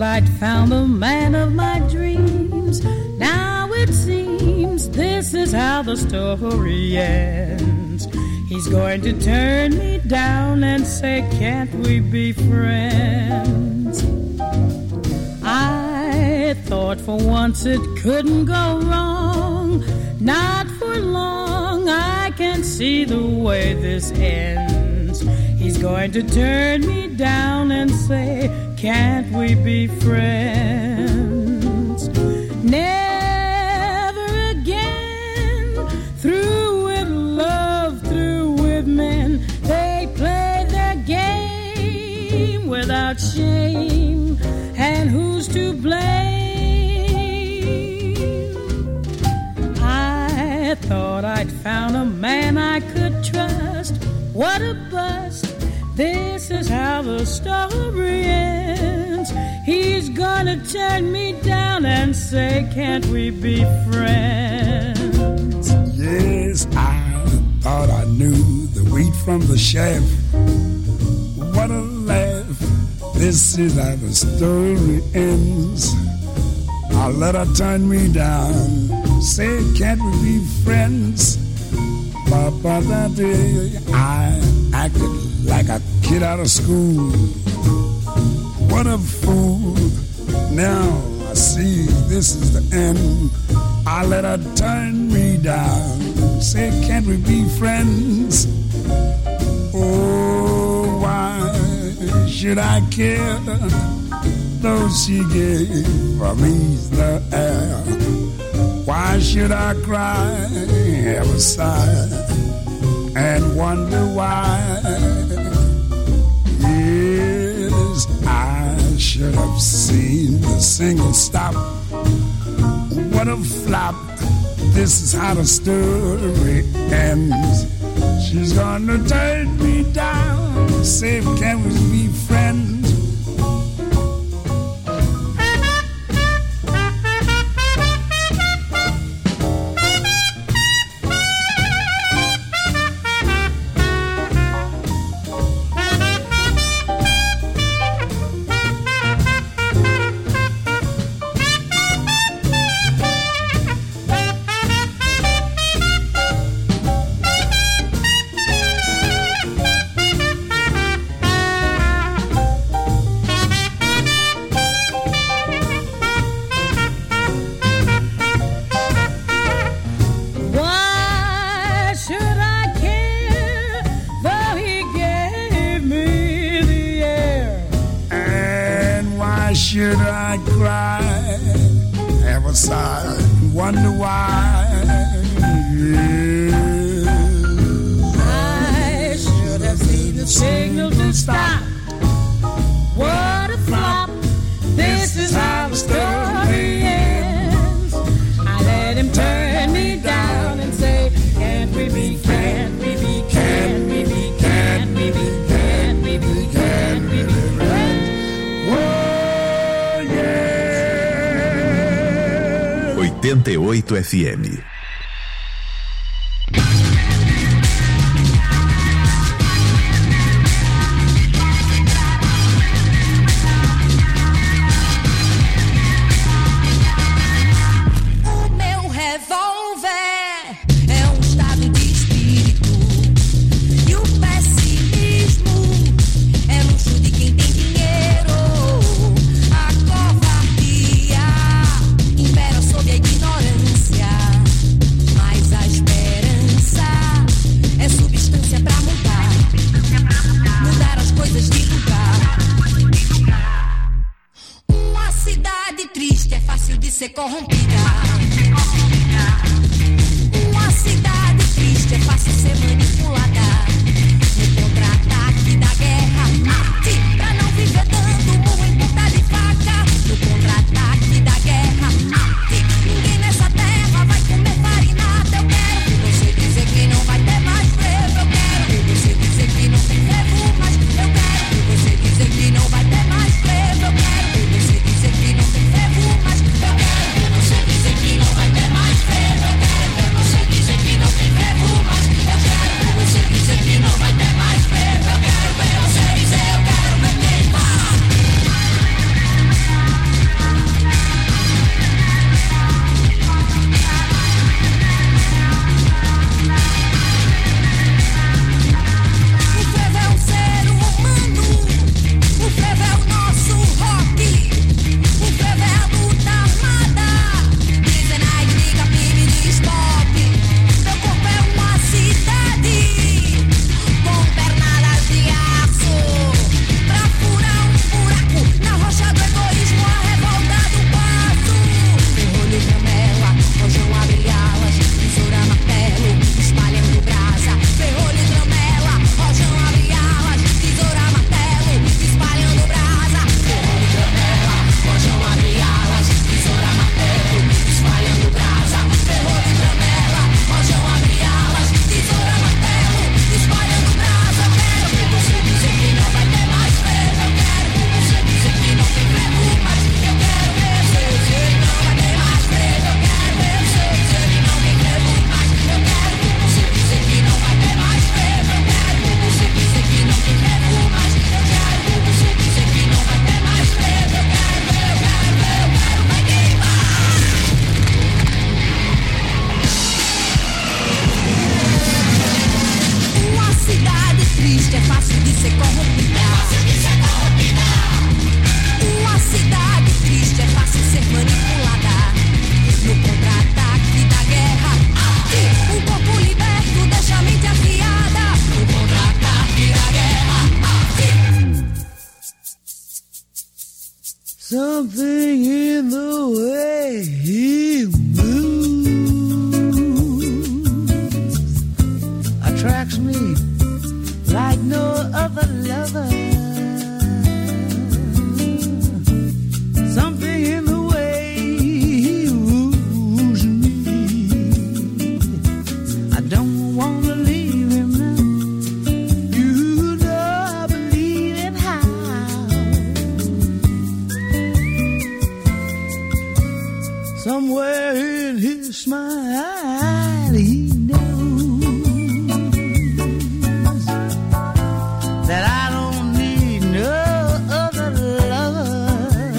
thought I'd found the man of my dreams. Now it seems this is how the story ends. He's going to turn me down and say, can't we be friends? I thought for once it couldn't go wrong. Not for long, I can see the way this ends. He's going to turn me down and say, can't we be friends? Never again, through with love, through with men. They play their game without shame. And who's to blame? I thought I'd found a man I could trust. What a bust. This is how the story ends. He's gonna turn me down and say, can't we be friends? Yes, I thought I knew the wheat from the chaff. What a laugh. This is how the story ends. I let her turn me down, say, can't we be friends? Papa, that day I acted like a kid out of school. What a fool. Now I see this is the end. I let her turn me down, say, can't we be friends? Oh, why should I care? Though she gave me the air. Why should I cry, ever sigh, and wonder why? Yes, I should have seen the singing stop. What a flop. This is how the story ends. She's gonna turn me down, say, can we be friends? Should I cry, ever sigh, wonder why? Yes. I should have seen the signal to stop. What a flop. This is how the story ends. I let him turn me down and say, can't we be, can't we be, can't we be, can't we be, can't we be, can't we be friends? Whoa. 88 FM. Ser corrompida. Uma cidade triste é fácil ser manipulada. No contra-ataque da guerra, mate pra não viver dando murro em ponta de faca. No contra-ataque da guerra, mate. Ninguém nessa terra vai comer farinata. Eu quero que você dizer que não vai ter mais frevo. Eu quero que você dizer que não tem frevo mais. Eu quero que você dizer que não vai ter mais frevo. Eu quero que você dizer que não tem frevo mais. Eu quero que você Something in the way he moves attracts me like no other lover. Something in the way he woos me. I don't want to leave him now. You know I believe in how. Somewhere in his smile he knows that I don't need no other lover.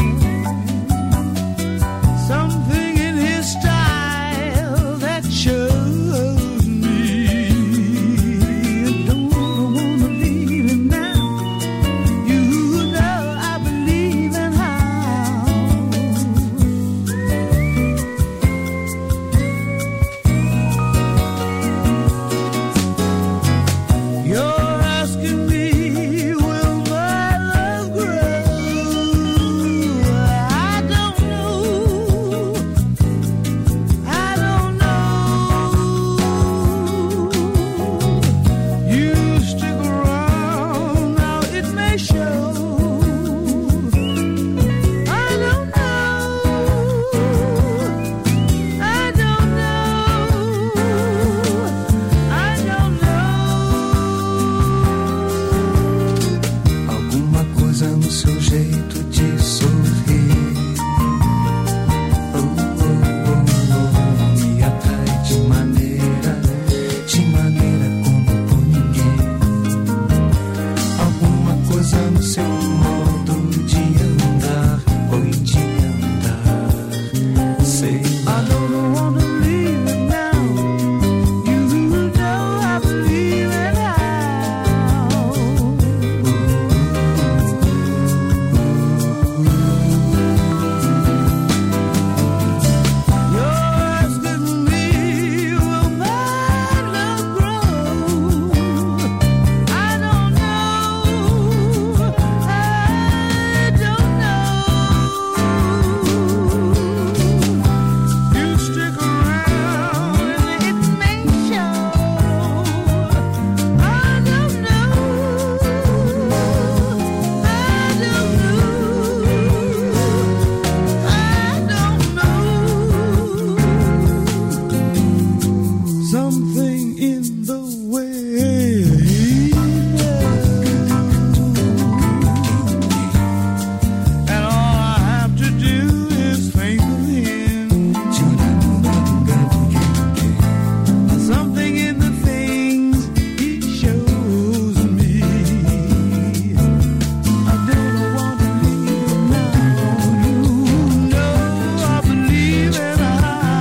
Something in his style that shows me I don't want to leave him now. You know I believe in how. You're asking me, will my love grow? I don't know. I don't know. You stick around, now it may show. I don't know. I don't know. I don't know. Alguma coisa no seu jeito de sorrir, me atrai de maneira como por ninguém. Alguma coisa no seu modo de andar, sei I don't want to leave him now. You know I believe in how. You're asking me, will my love grow? I don't know. I don't know. You stick around and it may show. I don't know. I don't know. Something in the way he moves, and all I have to do is think of him. Something in the things he shows me. I don't want to leave him now. You know I believe in how.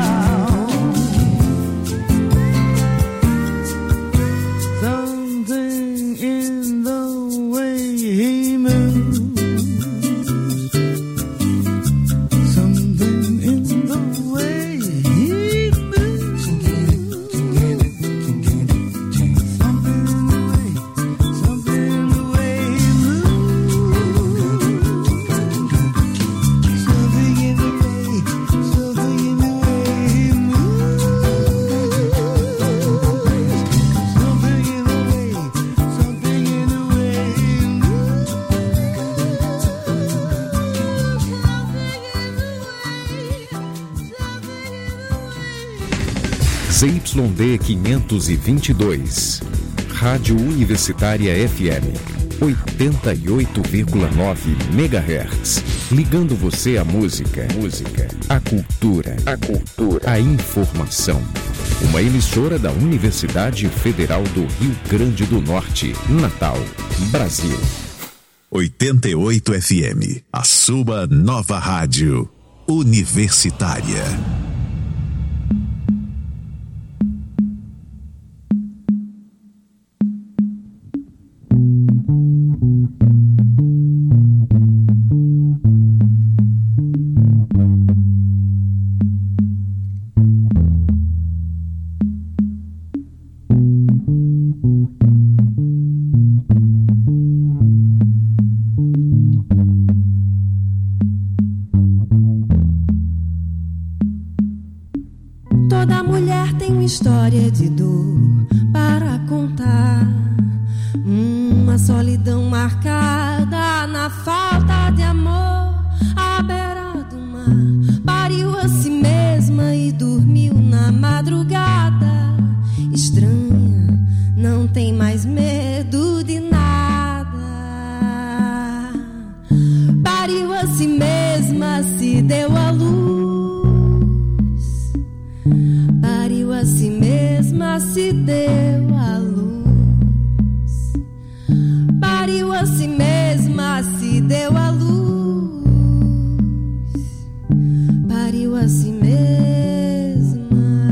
Something in the way he moves. Something in the way he moves. Something in the way he moves. Something in the way he moves. Something in the ZYD 522, Rádio Universitária FM, 88,9 MHz. Ligando você à música, à cultura, à informação. Uma emissora da Universidade Federal do Rio Grande do Norte, Natal, Brasil. 88 FM, a sua nova rádio universitária. história de dor para contar. Uma solidão marcada na falta de amor. À beira do mar, pariu a si mesma e dormiu na madrugada. Estranha, não tem mais medo de nada. Pariu a si mesma, se deu à luz. Pariu a si mesma, se deu à luz. Pariu a si mesma, se deu à luz. Pariu a si mesma.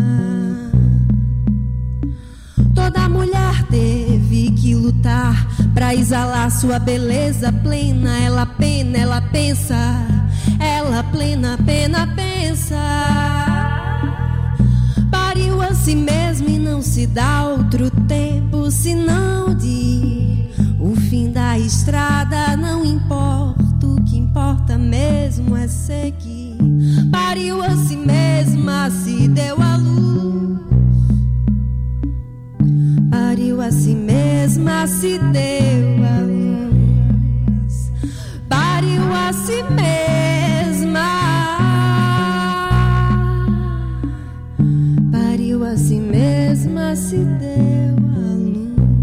Toda mulher teve que lutar pra exalar sua beleza plena. Ela pena, ela pensa, ela plena, pena, pensa. Pariu a si mesma e não se dá outro tempo senão de o fim da estrada. Não importa, o que importa mesmo é seguir. Pariu a si mesma, se deu à luz. Pariu a si mesma, se deu à luz. Pariu a si mesma. Pariu a si mesma, se deu à luz.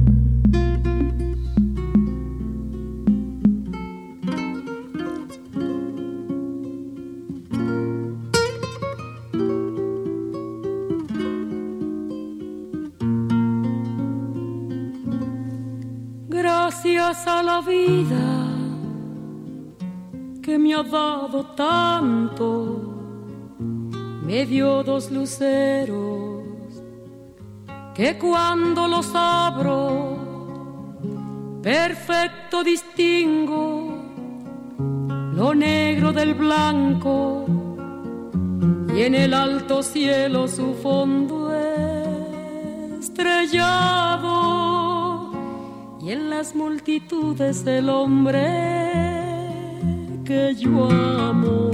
Gracias a la vida que me ha dado tanto, me dio dos luceros que cuando los abro perfecto distingo lo negro del blanco y en el alto cielo su fondo estrellado y en las multitudes el hombre que yo amo.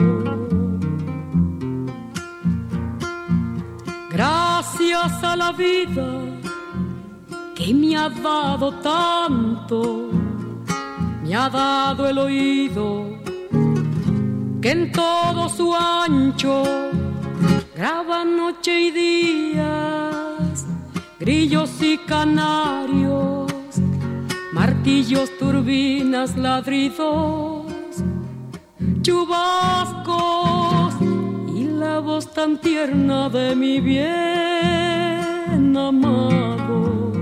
Gracias a la vida que me ha dado tanto, me ha dado el oído que en todo su ancho graba noche y días, grillos y canarios, martillos, turbinas, ladridos, chubascos y la voz tan tierna de mi bien amado.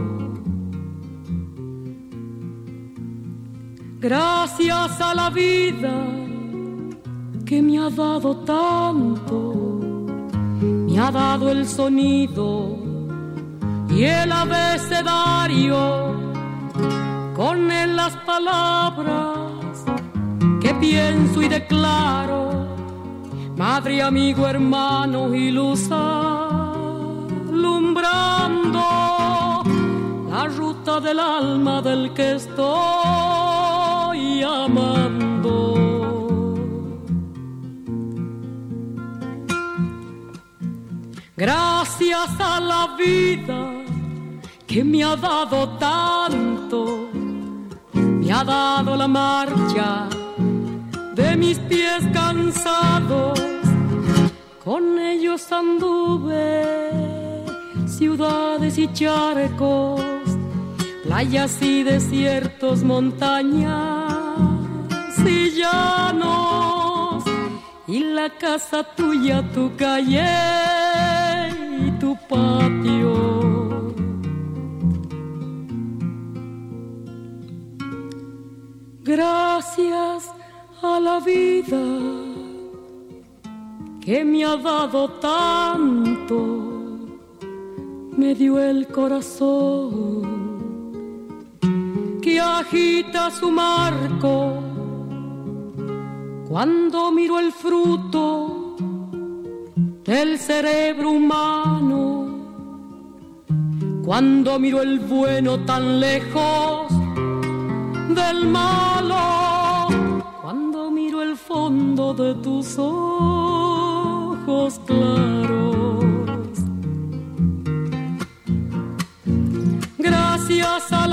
Gracias a la vida que me ha dado tanto, me ha dado el sonido y el abecedario, con él las palabras que pienso y declaro, madre, amigo, hermano y luz alumbrando la ruta del alma del que estoy amando. Gracias a la vida que me ha dado tanto, me ha dado la marcha de mis pies cansados, con ellos anduve ciudades y charcos, playas y desiertos, montañas y llanos, y la casa tuya, tu calle y tu patio. Gracias a la vida que me ha dado tanto, me dio el corazón que agita su marco cuando miro el fruto del cerebro humano, cuando miro el bueno tan lejos del malo, cuando miro el fondo de tus ojos claros.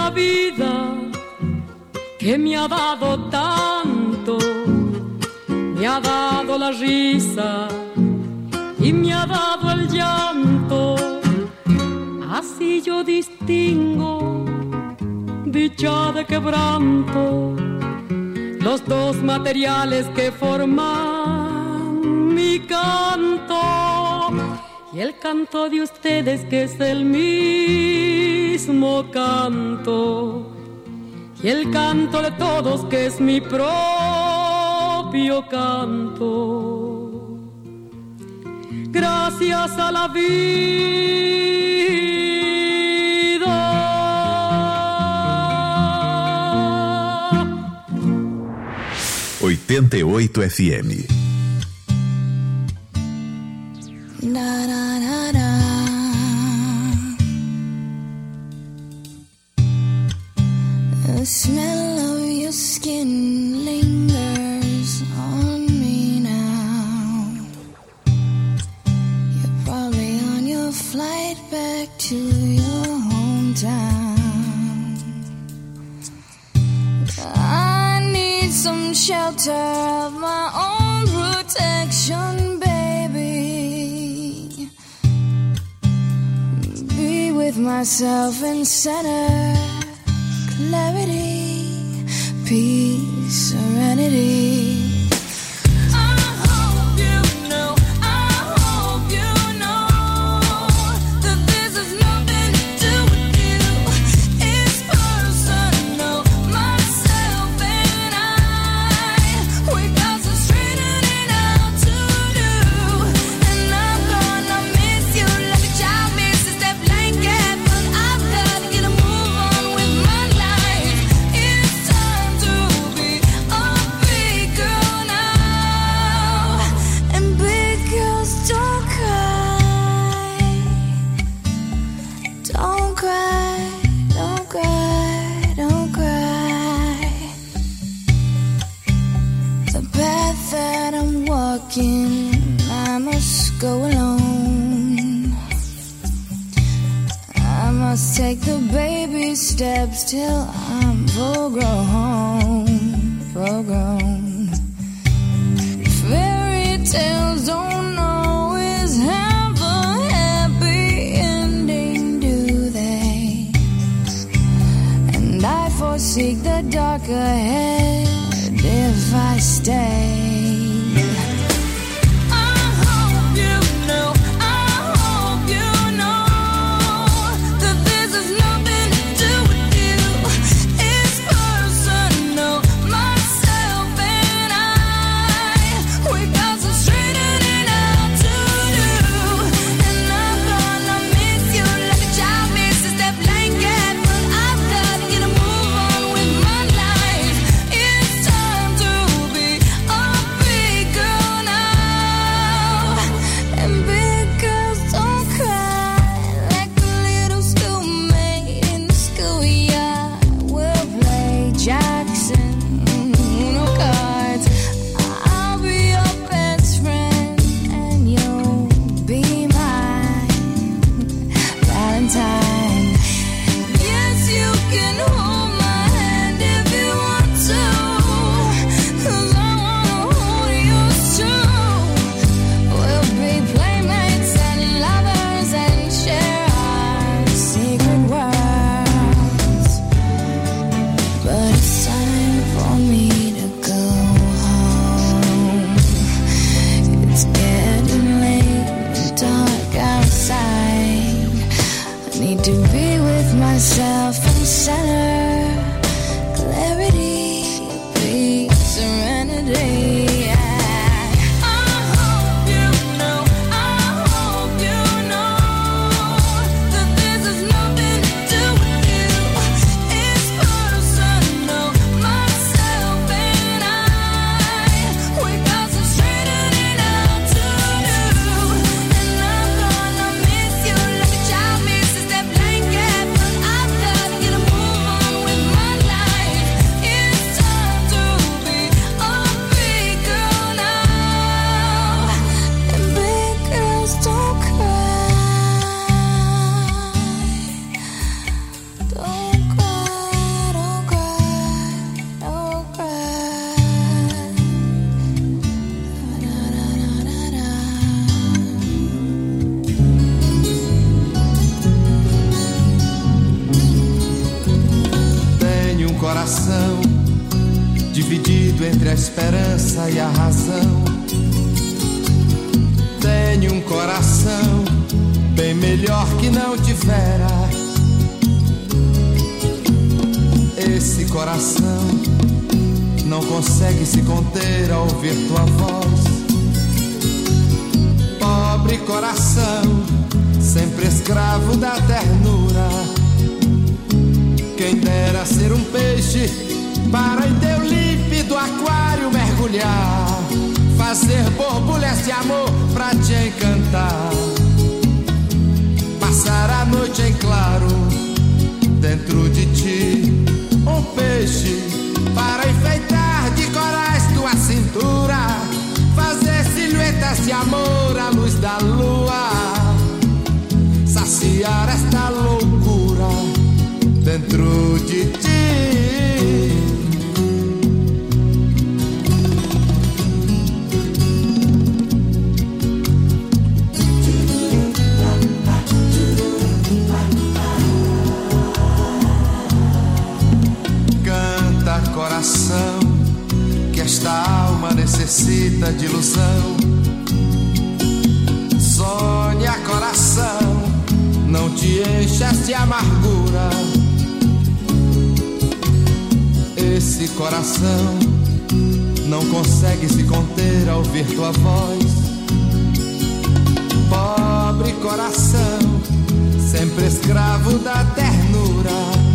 la vida que me ha dado tanto, me ha dado la risa y me ha dado el llanto. Así yo distingo dicha de quebranto, los dos materiales que forman mi canto. Y el canto de ustedes que es el mismo canto, y el canto de todos que es mi propio canto. Gracias a la vida. 88 FM. Da, da, da, da. The smell of your skin lingers on me now. You're probably on your flight back to your hometown. I need some shelter of my own protection, baby. Be with myself in center, clarity, peace, serenity. I must go alone. I must take the baby steps till I'm full grown. Fairy tales don't always have a happy ending, do they? And I foresee the dark ahead if I stay. No dividido entre a esperança e a razão. Tenho um coração bem melhor que não tivera. Esse coração não consegue se conter ao ouvir tua voz. Pobre coração, sempre escravo da ternura. Quem dera ser um peixe para em teu límpido aquário mergulhar, fazer borbulhas de amor pra te encantar, passar a noite em claro dentro de ti. Um peixe para enfeitar de corais tua cintura, fazer silhuetas de amor à luz da lua, saciar esta loucura dentro de ti. Canta, coração, que esta alma necessita de ilusão. Sonha, coração, não te enchas de amargura. Esse coração não consegue se conter ao ouvir tua voz. Pobre coração, sempre escravo da ternura.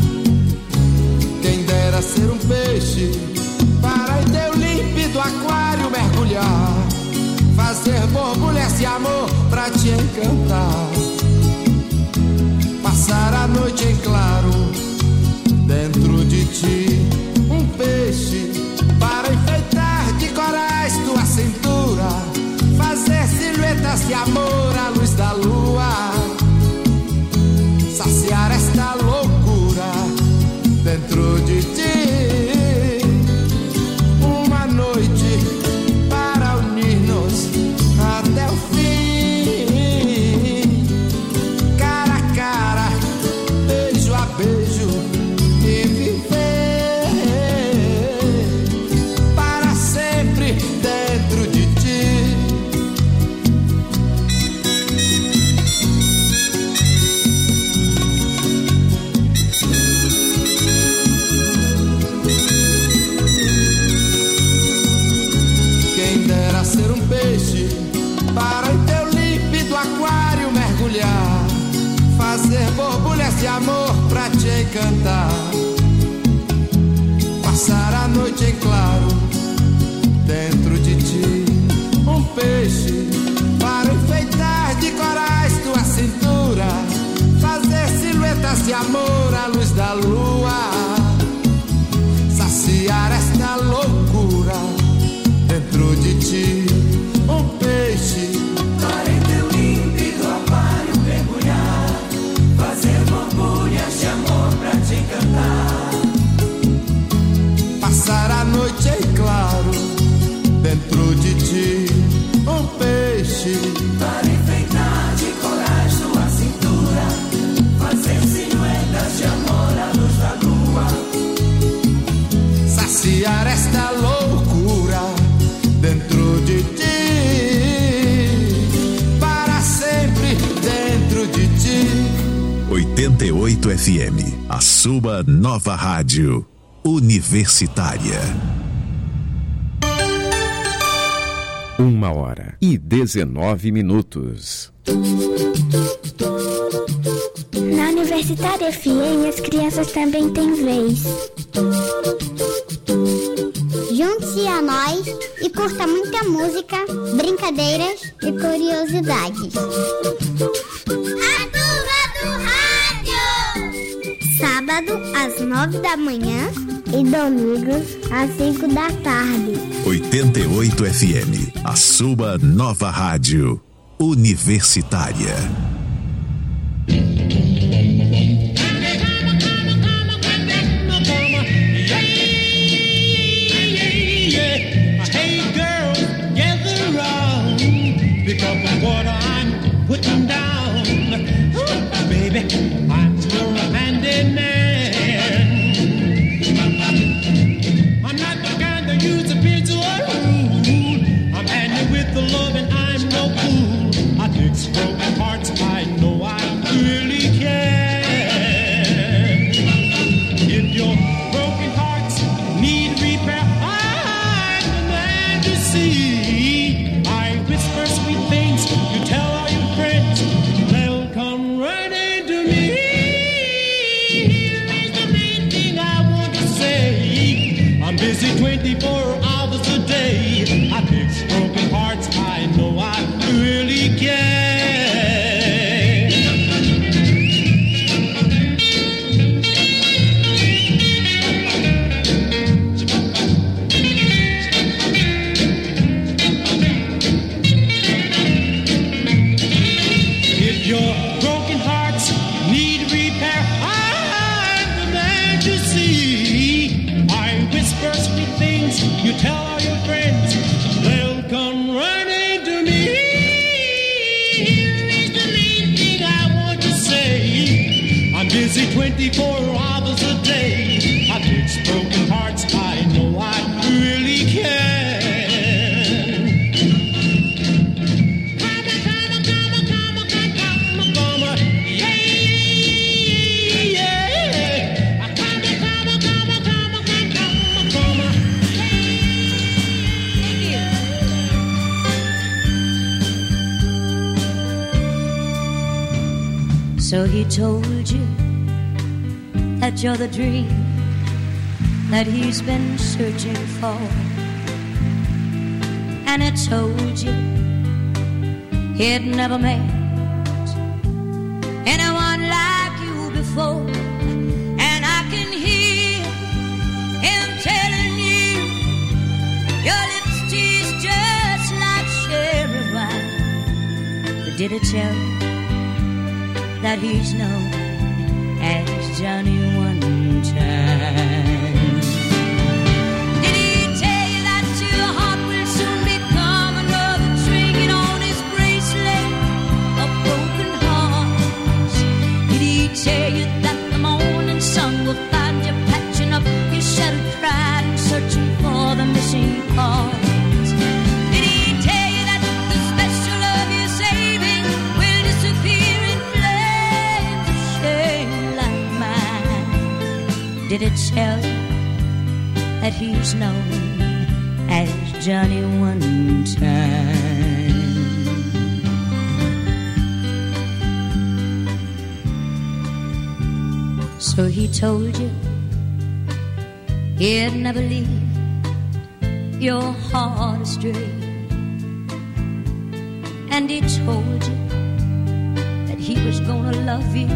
Quem dera ser um peixe para em teu límpido aquário mergulhar, fazer borbulhas de amor pra te encantar, passar a noite em claro dentro de ti. Um peixe para enfeitar de corais tua cintura, fazer silhuetas de amor à luz da lua, saciar esta loucura dentro de ti. Uma noite para unir-nos até o fim, cara a cara, beijo a beijo, e viver para sempre dentro de ti. Quem dera ser um peixe para em teu límpido aquário mergulhar, fazer borbulhas de amor pra te encantar, passar a noite em claro dentro de ti. Um peixe para enfeitar de corais tua cintura, fazer silhuetas de amor à luz da lua, saciar esta loucura dentro de ti. Um peixe para em teu límpido aquário mergulhar, fazer borbulhas de amor pra te encantar, passar a noite em claro dentro de ti. Um peixe para enfeitar de corais tua cintura, fazer silhuetas de amor à luz da lua, saciar esta loucura dentro de ti, para sempre dentro de ti. 88 FM, a sua nova rádio universitária. 1h19. Na Universitária FM, as crianças também têm vez. Junte-se a nós e curta muita música, brincadeiras e curiosidades. A turma do rádio! Sábado às 9 da manhã e domingos às 5 da tarde. 88 FM, a sua nova rádio universitária. Pick up what I'm putting down. Ooh, baby, I'm your handyman. I'm not the guy get the love and I'm no fool. I fix broken hearts, I know I really can. If your broken hearts need repair, I'm the man to see. I whisper sweet things, you tell all your friends, they'll come running to me. Here is the main thing I want to say. I'm busy 24 hours a day. I fix broken hearts, I know I really can. If your broken hearts need repair, I'm the man to see. I whisper sweet things, you tell all your friends, they'll come running to me. Here is the main thing I want to say. I'm busy 24 hours a day. I fix broken hearts, I know I really can. So he told you that you're the dream that he's been searching for, and it told you he'd never met anyone like you before. And I can hear him telling you your lips taste just like cherry wine. But did it tell you that he's known as Johnny one time? Did he tell you that your heart will soon become another trinket on his bracelet of broken hearts? Did he tell you that the morning sun will find you patching up your shattered pride and searching for the missing parts? Did he tell you that the special love you're saving will disappear in flames of shame like mine? Did it tell you that he's known as Johnny one time? So he told you he'd never leave your heart astray, and he told you that he was gonna love you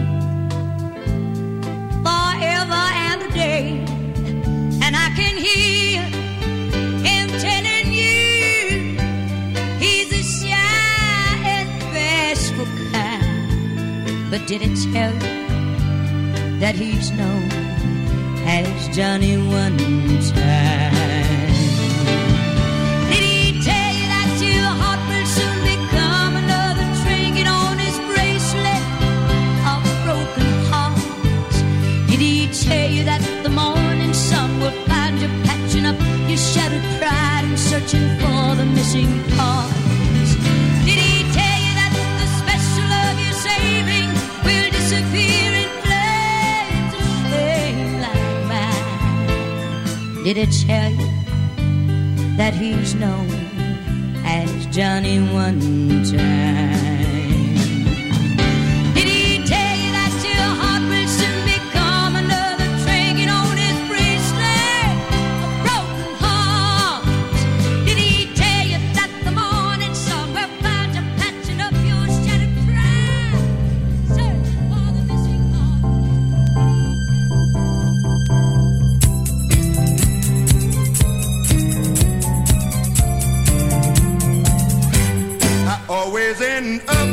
forever and a day. And I can hear him telling you he's a shy and bashful kind. But did it tell you that he's known as Johnny one time? Did he tell you that your heart will soon become another trinket on his bracelet of broken hearts? Did he tell you that the morning sun will find you patching up your shattered pride and searching for the missing parts? Did he tell you that the special love you're saving will disappear in flames of shame like mine? Did it tell you that he's known as Johnny one time? Did he tell you that your heart will soon become another trinket on his bracelet of broken hearts? Did he tell you that the morning sun will find you patching up your shattered pride, searching for the missing I always end up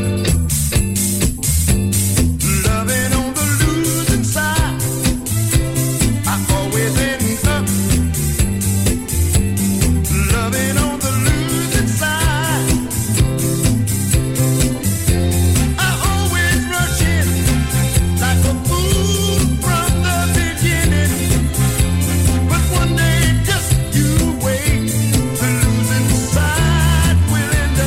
loving on the losing side. I always end up loving on the losing side. I always rush in like a fool from the beginning. But one day, just you wait, the losing side will end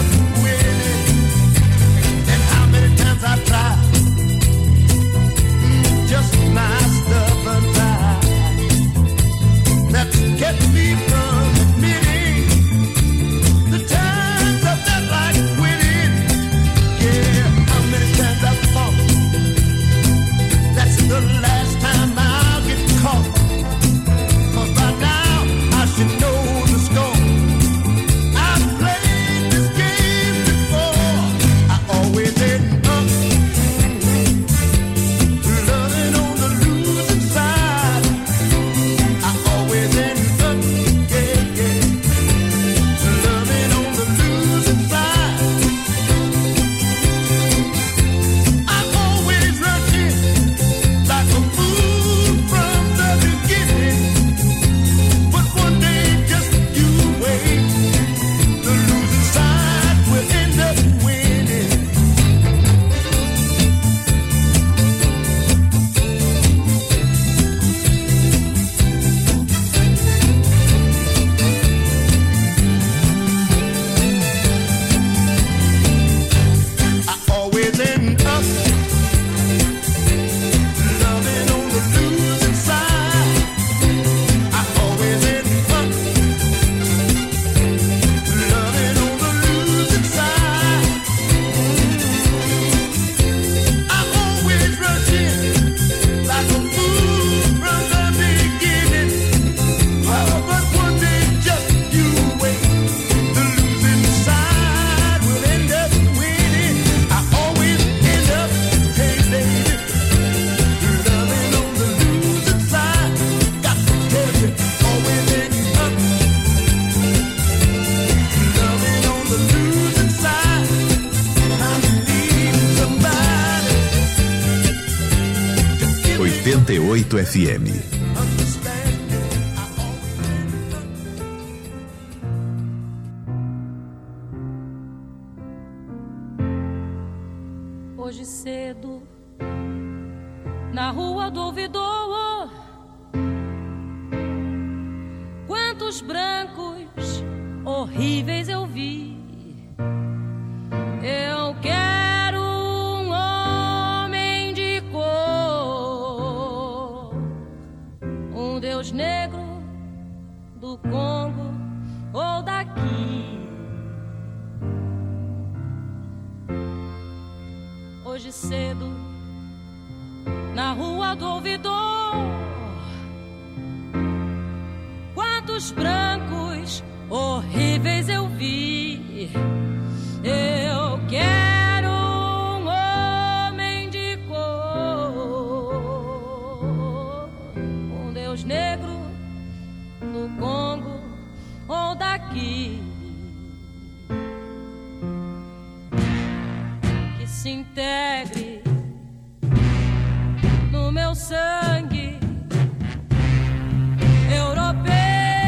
88 FM. Hoje cedo, na rua do ouvidor, quantos brancos horríveis eu vi. Eu quero um homem de cor, um Deus negro do Congo ou daqui. Hoje cedo, na rua do ouvidor, quantos brancos horríveis eu vi. Eu quero um homem de cor, um Deus negro do Congo ou daqui, que se integre no meu sangue europeu.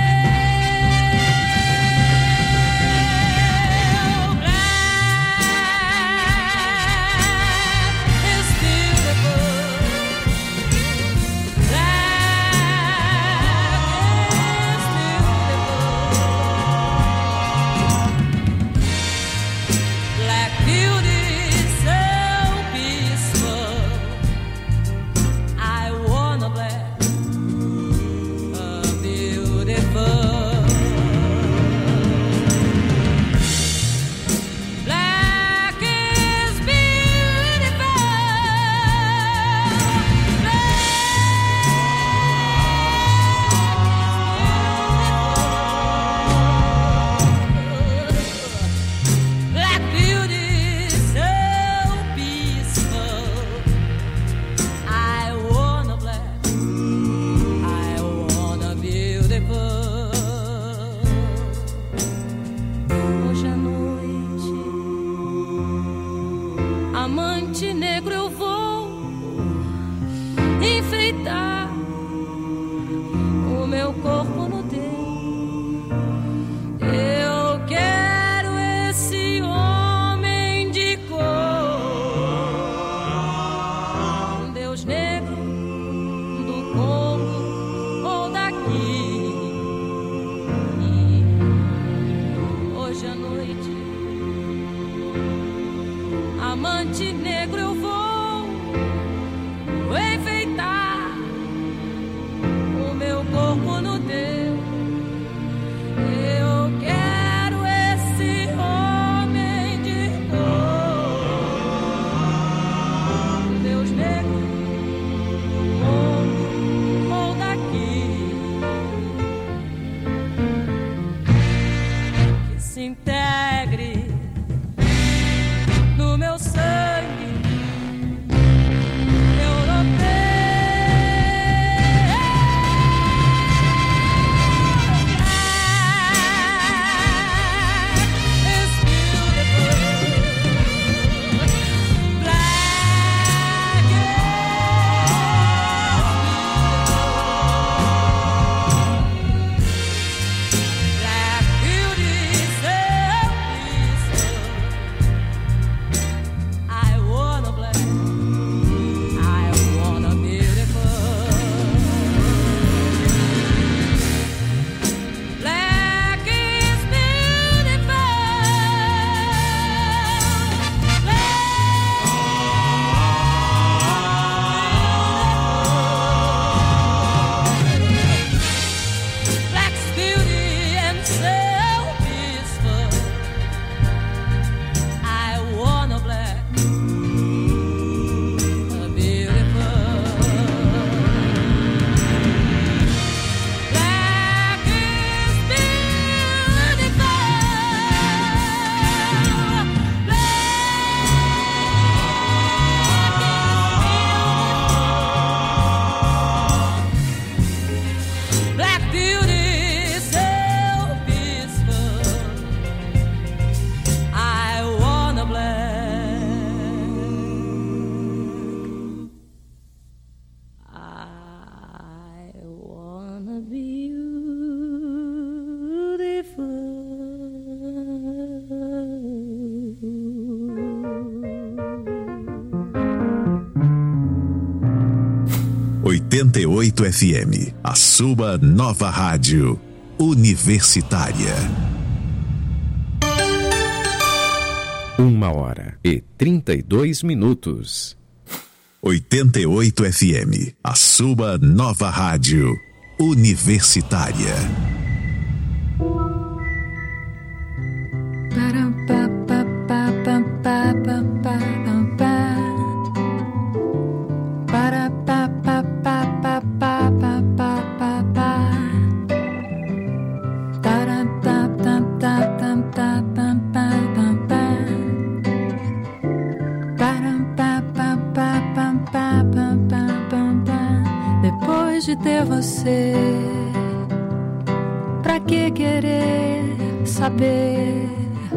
Amante negro, eu vou enfeitar o meu corpo no teu. Eu quero esse homem de cor, um Deus negro do Congo ou daqui. Hoje à noite, amante negro, eu vou enfeitar o meu corpo no teu. Eu quero esse homem de cor, Deus negro, ou daqui, que se integre no meu sangue europeu. Black beauty, so 88 FM, a sua nova rádio universitária. 1h32. 88 FM, a sua nova rádio universitária. Depois de ter você, pra que querer saber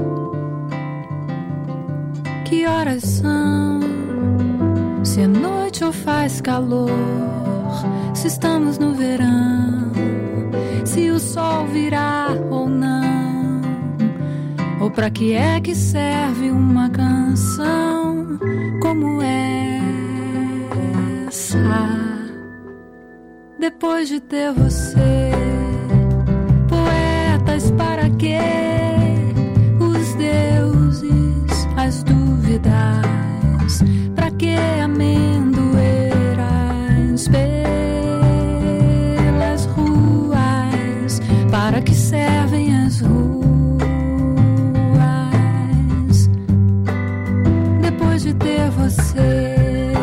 que horas são? Se é noite ou faz calor, se estamos no verão, se o sol virá ou não, ou pra que é que serve uma canção como essa? Depois de ter você, poetas, para quê? Os deuses, as dúvidas, pra que amendoeiras pelas ruas? Para que servem as ruas? Depois de ter você,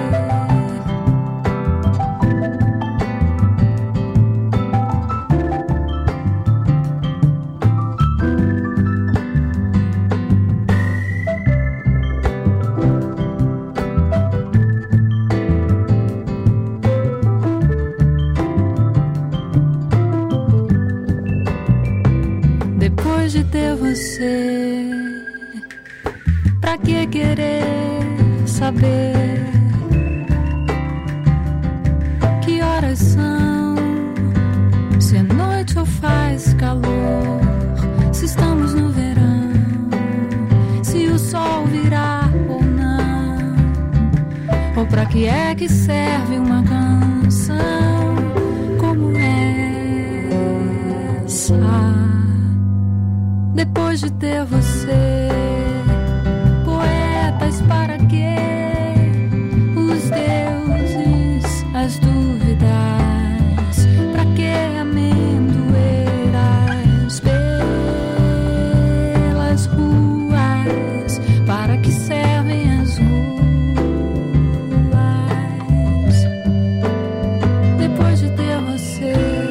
de ter você, pra que querer saber que horas são? Se é noite ou faz calor, se estamos no verão, se o sol virá ou não, ou pra que é que serve uma canção como essa? Depois de ter você, poetas, para quê? Os deuses, as dúvidas, pra que amendoeiras pelas ruas? Para que servem as ruas? Depois de ter você,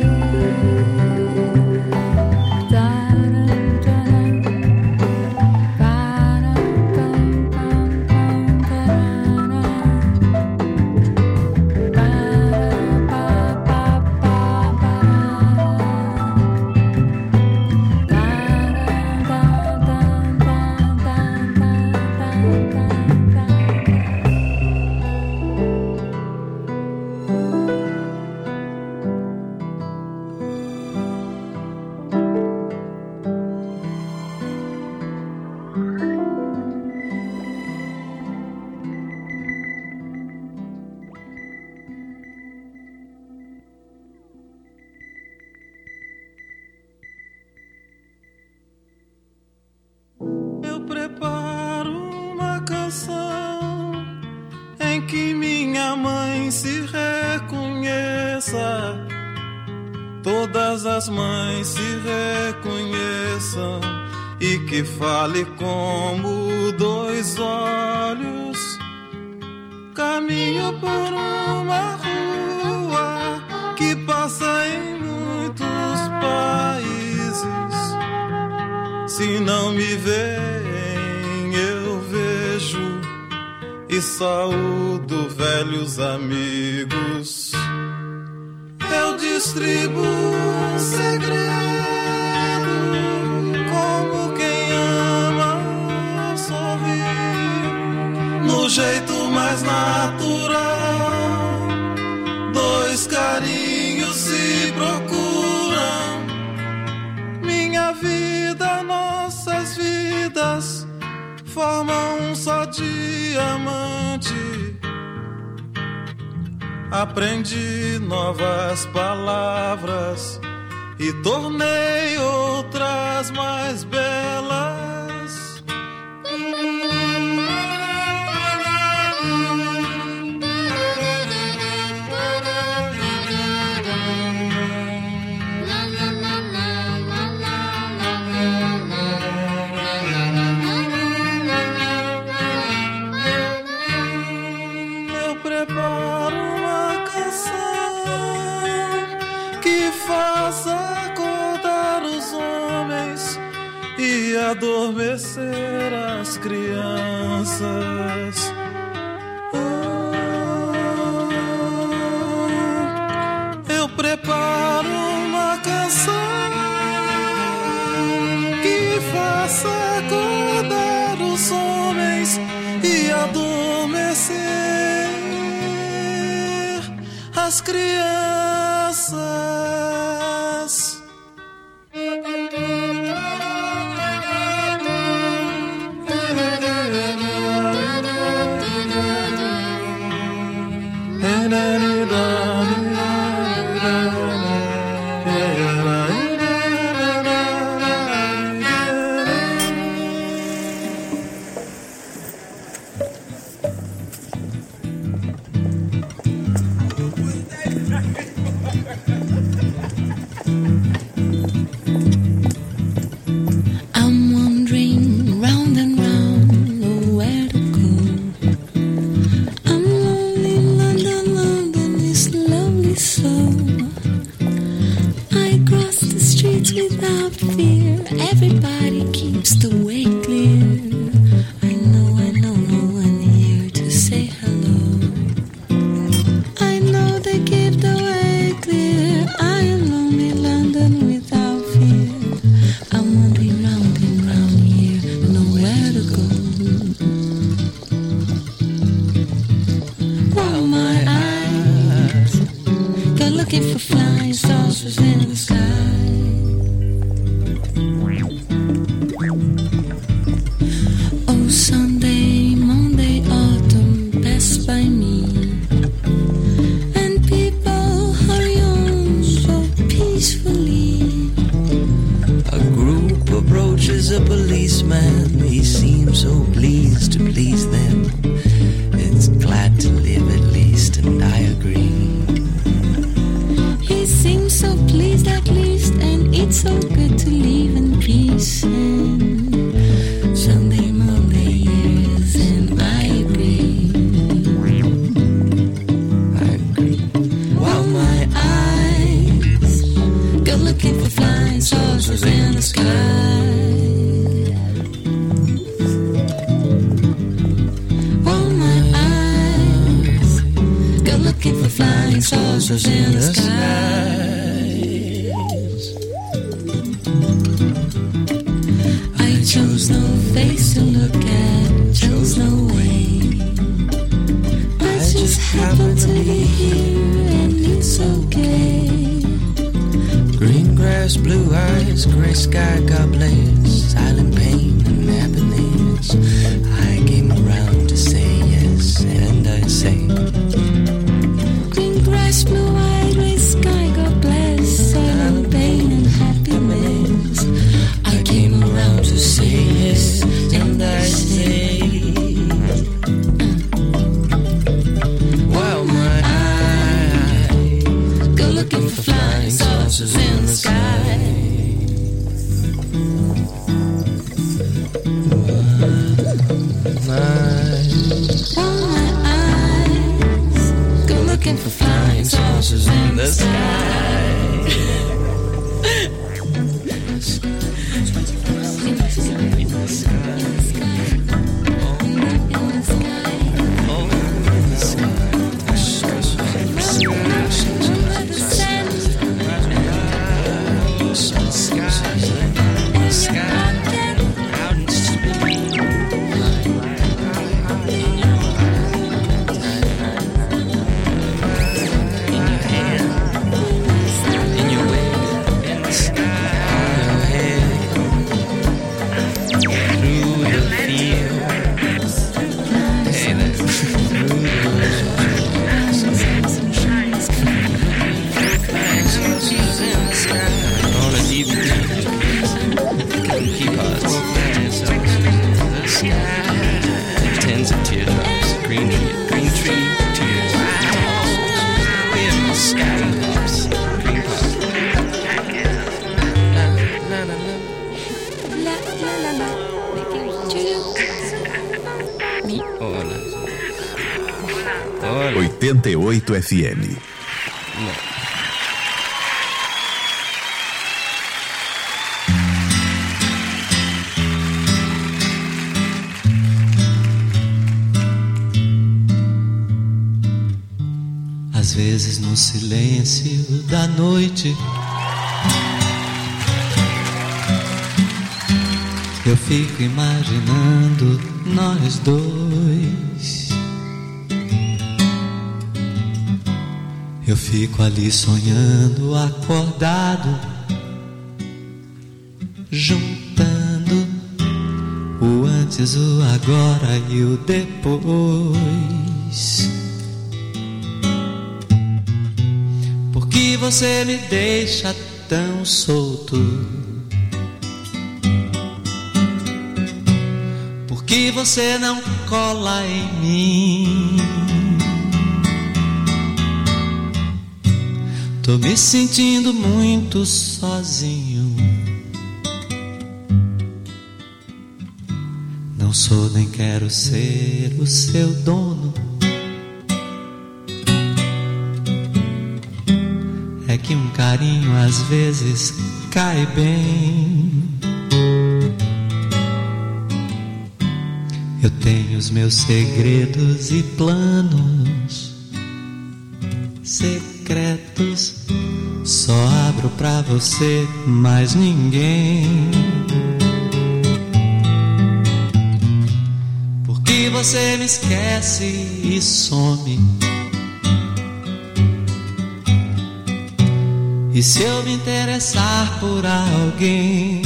todas as mães se reconheçam e que fale como dois olhos. Caminho por uma rua que passa em muitos países. Se não me veem, eu vejo e saúdo velhos amigos. Eu distribuo um segredo, como quem ama sorrir, no jeito mais natural. Dois carinhos se procuram, minha vida, nossas vidas formam um só diamante. Aprendi novas palavras e tornei outras mais belas. Eu preparo uma canção que faça acordar os homens e adormecer as crianças. Eu preparo uma canção que faça acordar os homens e adormecer as crianças. I'm wandering round and round, nowhere to go. I'm lonely, London, London is lovely so. I cross the streets without fear, everybody keeps the way clear. I know no one here to say hello. I know they keep the way clear, I am lonely, London without fear. I'm wandering round and round here, nowhere to go. While my eyes go looking for flying saucers in the sky. Oh, Sunday, Monday, autumn pass by me, and people hurry on so peacefully. A group approaches a policeman. He seems so pleased to please them. It's glad to live at least, and I agree. He seems so pleased at least, and it's so good to live in peace. And Sunday, Monday years, and I agree. While my eyes go looking for flying saucers in the sky. While my eyes go looking for flying saucers in the sky. I chose no face to look at, chose no way. I just happened to be here, and it's okay. Green grass, blue eyes, gray sky, God bless, silent pain and happiness. I came around to say yes, and I say green grass, blue eyes, gray sky, God bless, silent pain and happiness. I came around to say yes, and I say while my eyes go looking for flying saucers in the sky. Olha. 88 FM. Às vezes no silêncio da noite eu fico imaginando nós dois. Eu fico ali sonhando, acordado, juntando o antes, o agora e o depois. Por que você me deixa tão solto? Por que você não cola em mim? Tô me sentindo muito sozinho. Não sou nem quero ser o seu dono. É que um carinho às vezes cai bem. Eu tenho os meus segredos e planos secretos, só abro pra você, mais ninguém. Porque você me esquece e some. E se eu me interessar por alguém?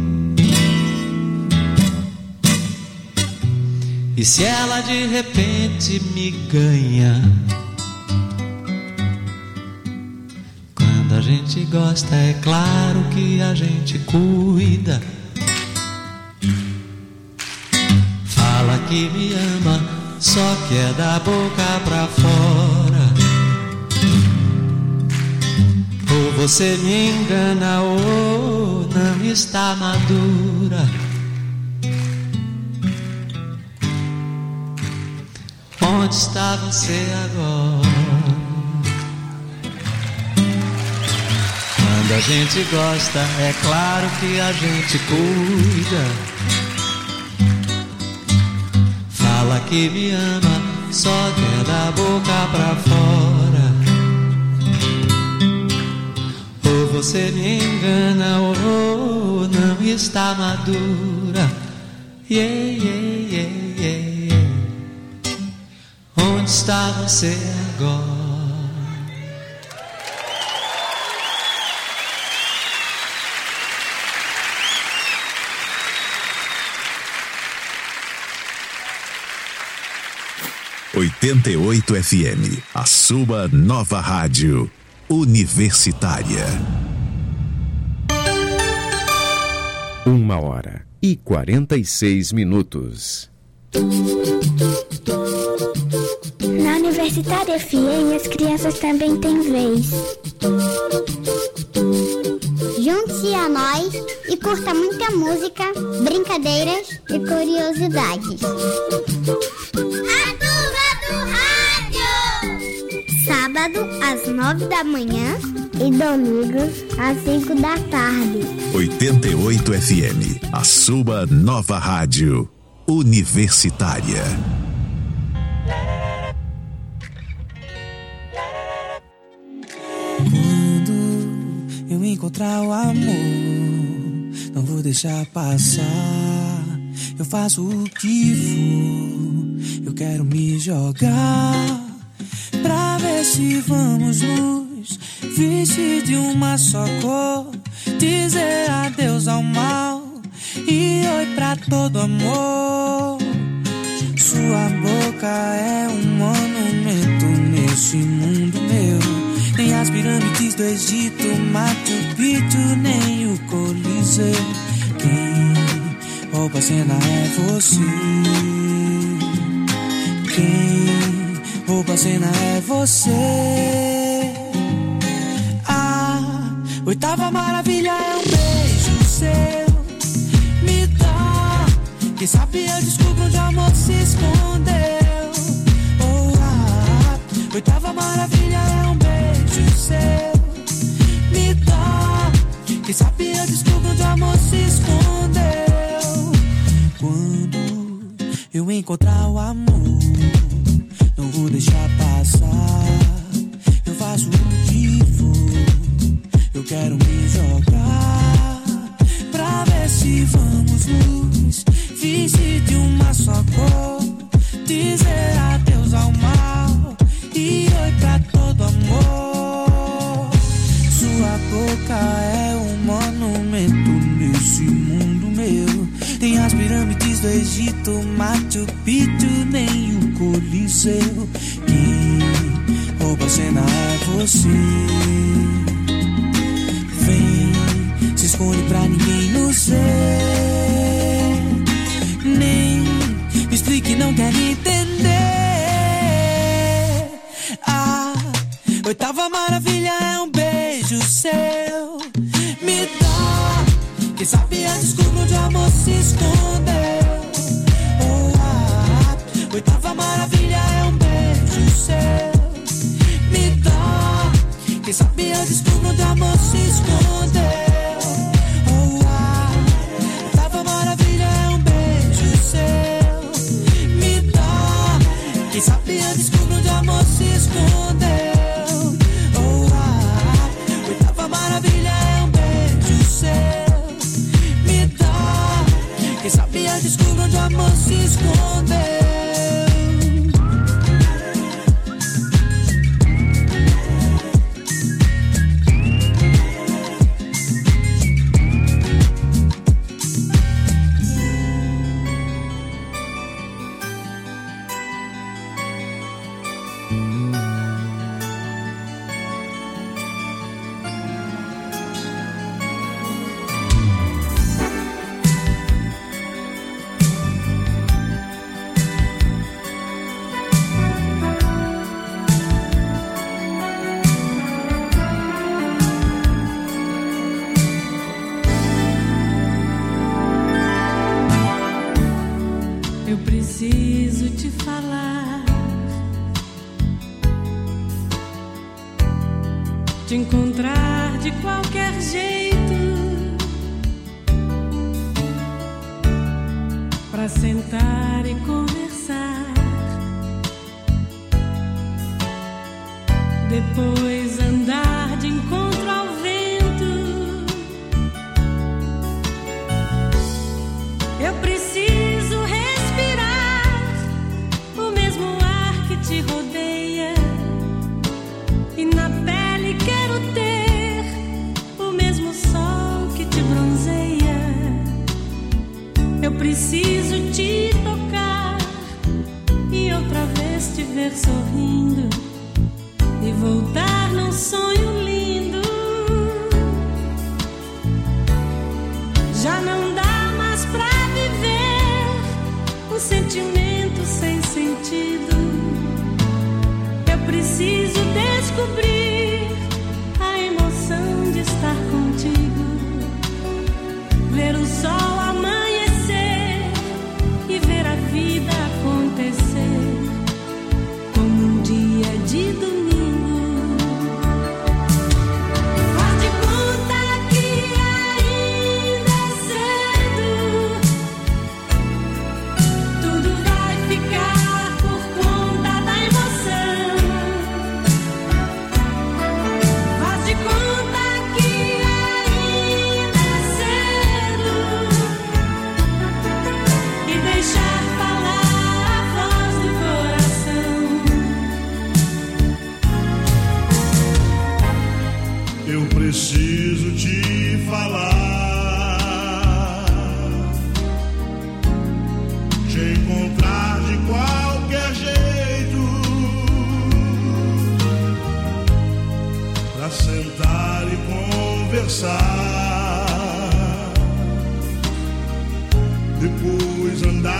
E se ela de repente me ganha? Quando a gente gosta, é claro que a gente cuida. Fala que me ama, só que é da boca pra fora. Ou você me engana ou não está madura. Onde está você agora? Quando a gente gosta, é claro que a gente cuida. Fala que me ama, só que é da boca pra fora. Ou você me engana ou não está madura. Yeah, yeah, yeah, yeah. Onde está você agora? ...88 FM, a sua nova rádio universitária. 1h46. Na Universitária FM, as crianças também têm vez. Junte-se a nós e curta muita música, brincadeiras e curiosidades. Sábado às 9 da manhã e domingos às 5 da tarde. 88 FM, a sua nova rádio universitária. Quando eu encontrar o amor, não vou deixar passar. Eu faço o que for, eu quero me jogar pra ver se vamos nos vestir de uma só cor, dizer adeus ao mal e oi pra todo amor. Sua boca é um monumento nesse mundo meu. Nem as pirâmides do Egito, Machu Picchu, nem o Coliseu. Quem rouba a cena é você. Quem rouba a cena é você. A oitava maravilha é um beijo seu. Me dá Quem sabe eu descubro onde o amor se escondeu. Oh, oitava maravilha é um beijo seu. Me dá. Quem sabe eu descubro onde o amor se escondeu. Quando eu encontrar o amor, não vou deixar passar. Eu faço o que for. Eu quero me jogar pra ver se vamos luz, vestir de uma só cor, dizer adeus ao mal e oi pra todo amor. Sua boca é um monumento nesse mundo meu. Tem as pirâmides do Egito, Machu Picchu, nem o Coliseu. Quem rouba a cena é você. Vem, se esconde pra ninguém nos ver. Nem me explique, não quer entender. A oitava maravilha é um beijo seu. Me dá. Quem sabe eu descubro onde o amor se escondeu. Oh, oitava maravilha é um beijo seu. Me dá. Quem sabe eu descubro onde o amor se escondeu. Oh, oitava maravilha é um beijo seu. Me dá. Quem sabe eu descubro onde o amor se escondeu. Oh, oitava maravilha é um beijo seu. Quem sabe eu descubro onde o amor se escondeu. Te encontrar de qualquer jeito, pra sentar e conversar, depois andar de encontro ao vento. Eu preciso respirar o mesmo ar que te rodeia, e na pele quero ter o mesmo sol que te bronzeia. Eu preciso te tocar e outra vez te ver sorrindo e voltar num sonho lindo. Já não dá mais pra viver um sentimento sem sentido. Eu preciso descobrir a emoção de estar contigo, ver o sol amanhecer e ver a vida acontecer como um dia de domingo. Faz de conta que ainda é cedo, tudo vai ficar por conta da emoção. Faz de conta que ainda é cedo e deixar falar a voz do coração. Eu preciso te falar, te encontrar de qualquer jeito, pra sentar e conversar, depois andar